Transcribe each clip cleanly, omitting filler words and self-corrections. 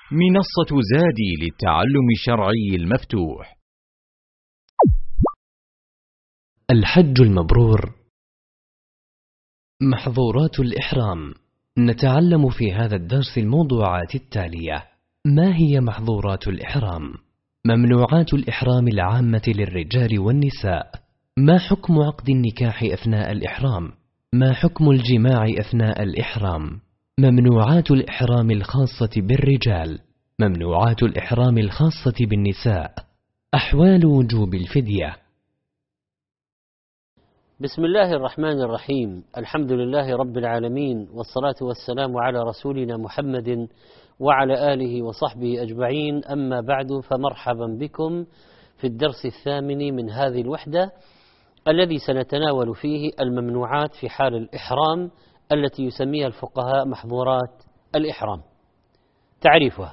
منصة زادي للتعلم الشرعي المفتوح. الحج المبرور. محظورات الإحرام. نتعلم في هذا الدرس الموضوعات التالية: ما هي محظورات الإحرام؟ ممنوعات الإحرام العامة للرجال والنساء. ما حكم عقد النكاح أثناء الإحرام؟ ما حكم الجماع أثناء الإحرام؟ ممنوعات الإحرام الخاصة بالرجال. ممنوعات الإحرام الخاصة بالنساء. أحوال وجوب الفدية. بسم الله الرحمن الرحيم. الحمد لله رب العالمين، والصلاة والسلام على رسولنا محمد وعلى آله وصحبه أجمعين. أما بعد، فمرحبا بكم في الدرس الثامن من هذه الوحدة، الذي سنتناول فيه الممنوعات في حال الإحرام التي يسميها الفقهاء محظورات الإحرام. تعريفها: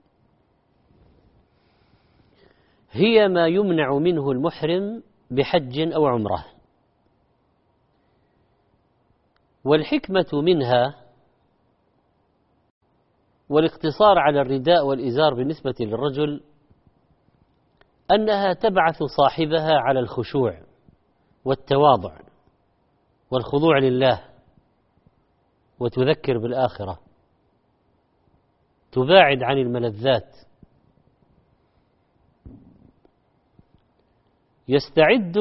هي ما يمنع منه المحرم بحج أو عمرة. والحكمة منها والاقتصار على الرداء والإزار بالنسبة للرجل أنها تبعث صاحبها على الخشوع والتواضع والخضوع لله، وتذكر بالآخرة، تباعد عن الملذات، يستعد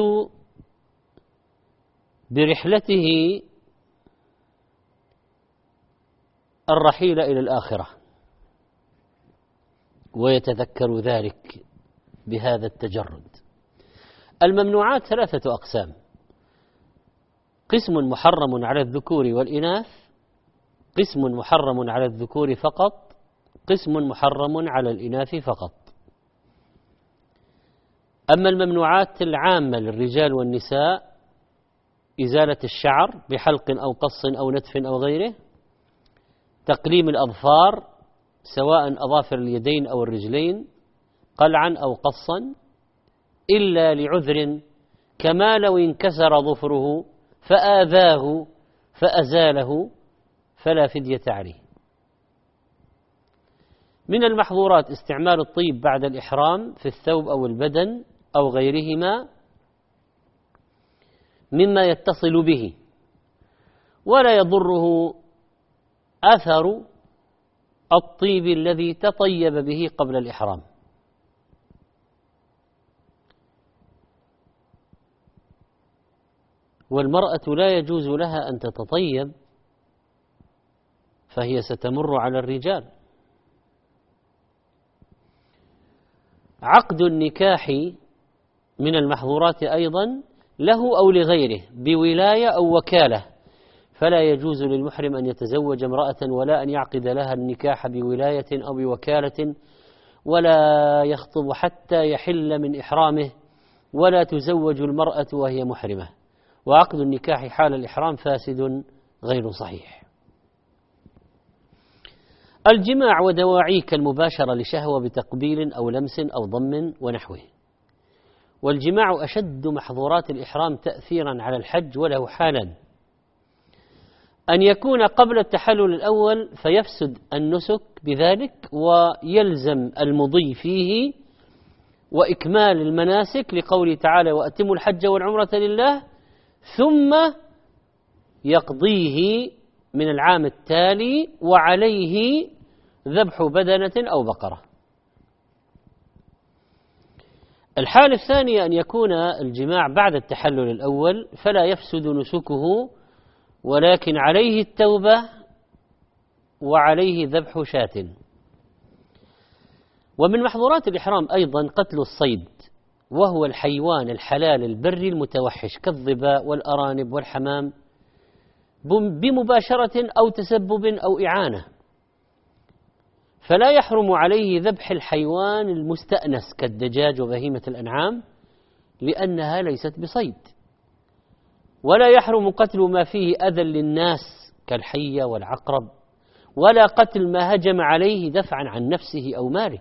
برحلته الرحيل إلى الآخرة، ويتذكر ذلك بهذا التجرد. الممنوعات ثلاثة أقسام: قسم محرم على الذكور والإناث، قسم محرم على الذكور فقط، قسم محرم على الإناث فقط. أما الممنوعات العامة للرجال والنساء: إزالة الشعر بحلق أو قص أو نتف أو غيره، تقليم الأظفار سواء أظافر اليدين أو الرجلين قلعا أو قصا، إلا لعذر، كما لو انكسر ظفره فآذاه فأزاله فلا فدية عليه. من المحظورات استعمال الطيب بعد الإحرام في الثوب أو البدن أو غيرهما مما يتصل به، ولا يضره أثر الطيب الذي تطيب به قبل الإحرام. والمرأة لا يجوز لها أن تتطيب، فهي ستمر على الرجال. عقد النكاح من المحظورات أيضا، له أو لغيره بولاية أو وكالة، فلا يجوز للمحرم أن يتزوج امرأة ولا أن يعقد لها النكاح بولاية أو بوكالة، ولا يخطب حتى يحل من إحرامه، ولا تزوج المرأة وهي محرمة. وعقد النكاح حال الإحرام فاسد غير صحيح. الجماع ودواعيه كالمباشرة لشهوة بتقبيل أو لمس أو ضم ونحوه. والجماع أشد محظورات الإحرام تأثيرا على الحج، وله حالا: أن يكون قبل التحلل الأول فيفسد النسك بذلك، ويلزم المضي فيه وإكمال المناسك لقوله تعالى: وأتموا الحج والعمرة لله، ثم يقضيه من العام التالي وعليه ذبح بدنة أو بقرة. الحالة الثانية أن يكون الجماع بعد التحلل الأول، فلا يفسد نسكه، ولكن عليه التوبة وعليه ذبح شاة. ومن محظورات الإحرام أيضا قتل الصيد، وهو الحيوان الحلال البري المتوحش كالظباء والأرانب والحمام بمباشرة أو تسبب أو إعانة، فلا يحرم عليه ذبح الحيوان المستأنس كالدجاج وبهيمة الأنعام، لأنها ليست بصيد. ولا يحرم قتل ما فيه أذى للناس كالحية والعقرب، ولا قتل ما هجم عليه دفعا عن نفسه أو ماله.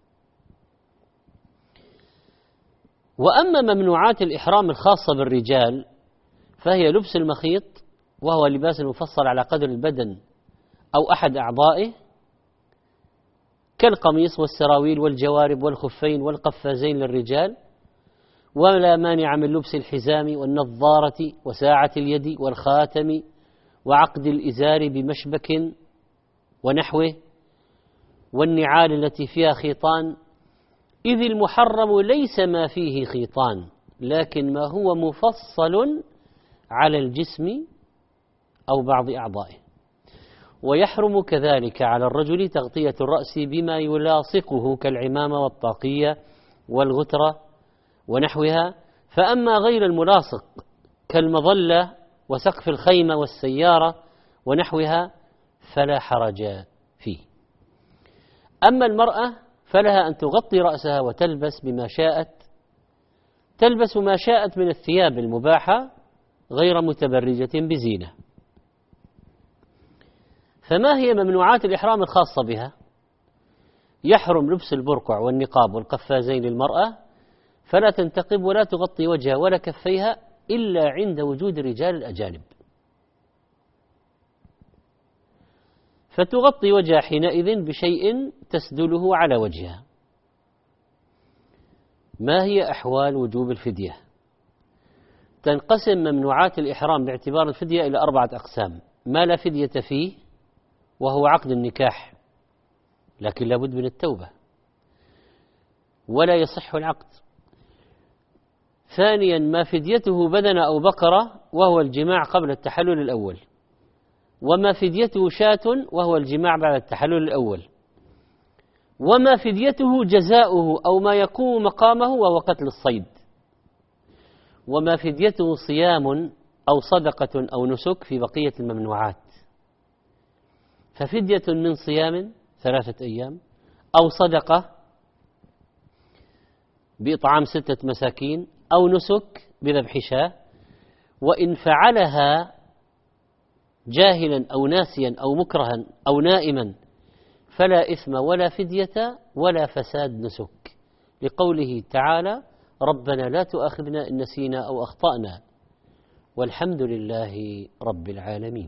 وأما ممنوعات الإحرام الخاصة بالرجال فهي لبس المخيط، وهو لباس مفصل على قدر البدن أو أحد أعضائه، كالقميص والسراويل والجوارب والخفين والقفازين للرجال، ولا مانع من لبس الحزام والنظارة وساعة اليد والخاتم وعقد الإزار بمشبك ونحوه، والنعال التي فيها خيطان، إذ المحرم ليس ما فيه خيطان لكن ما هو مفصل على الجسم أو بعض أعضائه. ويحرم كذلك على الرجل تغطية الرأس بما يلاصقه كالعمامة والطاقية والغترة ونحوها، فأما غير الملاصق كالمظلة وسقف الخيمة والسيارة ونحوها فلا حرج فيه. أما المرأة فلها أن تغطي رأسها وتلبس بما شاءت، تلبس ما شاءت من الثياب المباحة غير متبرجة بزينة. فما هي ممنوعات الإحرام الخاصة بها؟ يحرم لبس البرقع والنقاب والقفازين للمرأة، فلا تنتقب ولا تغطي وجهها ولا كفيها إلا عند وجود الرجال الأجانب، فتغطي وجهها حينئذ بشيء تسدله على وجهها. ما هي أحوال وجوب الفدية؟ تنقسم ممنوعات الإحرام باعتبار الفدية إلى 4 أقسام: ما لا فدية فيه وهو عقد النكاح لكن لابد من التوبة ولا يصح العقد. ثانيا ما فديته بدنة أو بقرة وهو الجماع قبل التحلل الأول، وما فديته شاة وهو الجماع بعد التحلل الأول، وما فديته جزاؤه أو ما يقوم مقامه وهو قتل الصيد، وما فديته صيام أو صدقة أو نسك في بقية الممنوعات. ففدية من صيام 3 أيام أو صدقة بإطعام 6 مساكين أو نسك بذبح شاة، وإن فعلها جاهلا أو ناسيا أو مكرها أو نائما فلا إثم ولا فدية ولا فساد نسك، لقوله تعالى: ربنا لا تؤاخذنا إن نسينا أو أخطأنا، والحمد لله رب العالمين.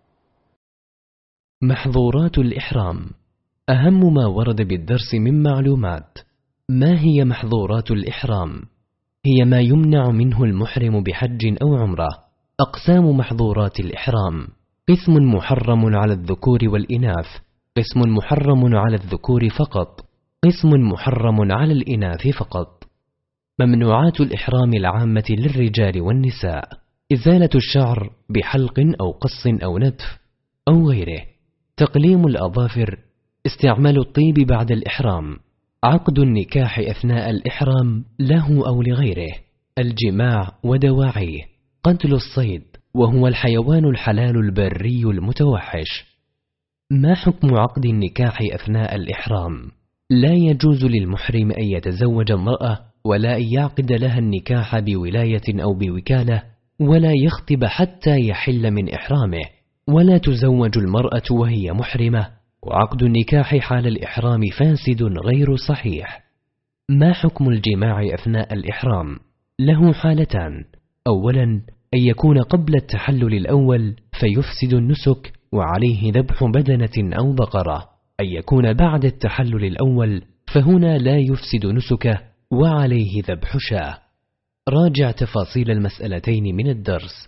محظورات الإحرام. أهم ما ورد بالدرس من معلومات. ما هي محظورات الإحرام؟ هي ما يمنع منه المحرم بحج أو عمرة. أقسام محظورات الإحرام: قسم محرم على الذكور والإناث، قسم محرم على الذكور فقط، قسم محرم على الإناث فقط. ممنوعات الإحرام العامة للرجال والنساء: إزالة الشعر بحلق أو قص أو نتف أو غيره، تقليم الأظافر، استعمال الطيب بعد الإحرام، عقد النكاح أثناء الإحرام له أو لغيره، الجماع ودواعيه، قتل الصيد وهو الحيوان الحلال البري المتوحش. ما حكم عقد النكاح أثناء الإحرام؟ لا يجوز للمحرم أن يتزوج امرأة ولا أن يعقد لها النكاح بولاية أو بوكالة، ولا يخطب حتى يحل من إحرامه، ولا تزوج المرأة وهي محرمة، وعقد النكاح حال الإحرام فاسد غير صحيح. ما حكم الجماع أثناء الإحرام؟ له حالتان: أولا أن يكون قبل التحلل الأول فيفسد النسك وعليه ذبح بدنة أو بقرة، أن يكون بعد التحلل الأول فهنا لا يفسد نسكه وعليه ذبح شاة. راجع تفاصيل المسألتين من الدرس.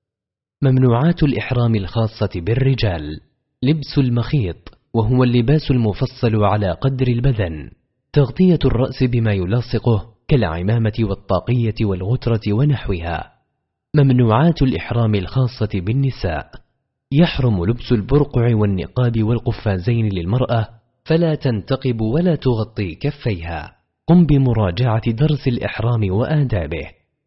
ممنوعات الإحرام الخاصة بالرجال: لبس المخيط وهو اللباس المفصل على قدر البدن، تغطية الرأس بما يلاصقه كالعمامة والطاقية والغترة ونحوها. ممنوعات الإحرام الخاصة بالنساء: يحرم لبس البرقع والنقاب والقفازين للمرأة، فلا تنتقب ولا تغطي كفيها. قم بمراجعة درس الإحرام وآدابه.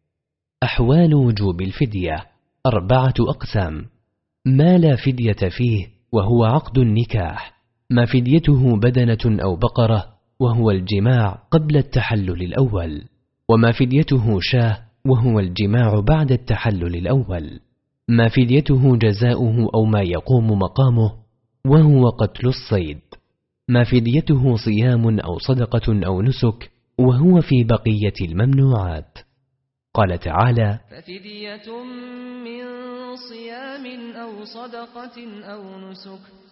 أحوال وجوب الفدية: 4 أقسام: ما لا فدية فيه وهو عقد النكاح، ما فديته بدنة أو بقرة وهو الجماع قبل التحلل الأول، وما فديته شاة وهو الجماع بعد التحلل الأول، ما فديته جزاؤه أو ما يقوم مقامه وهو قتل الصيد، ما فديته صيام أو صدقة أو نسك وهو في بقية الممنوعات. قال تعالى: ففدية من صيام أو صدقة أو نسك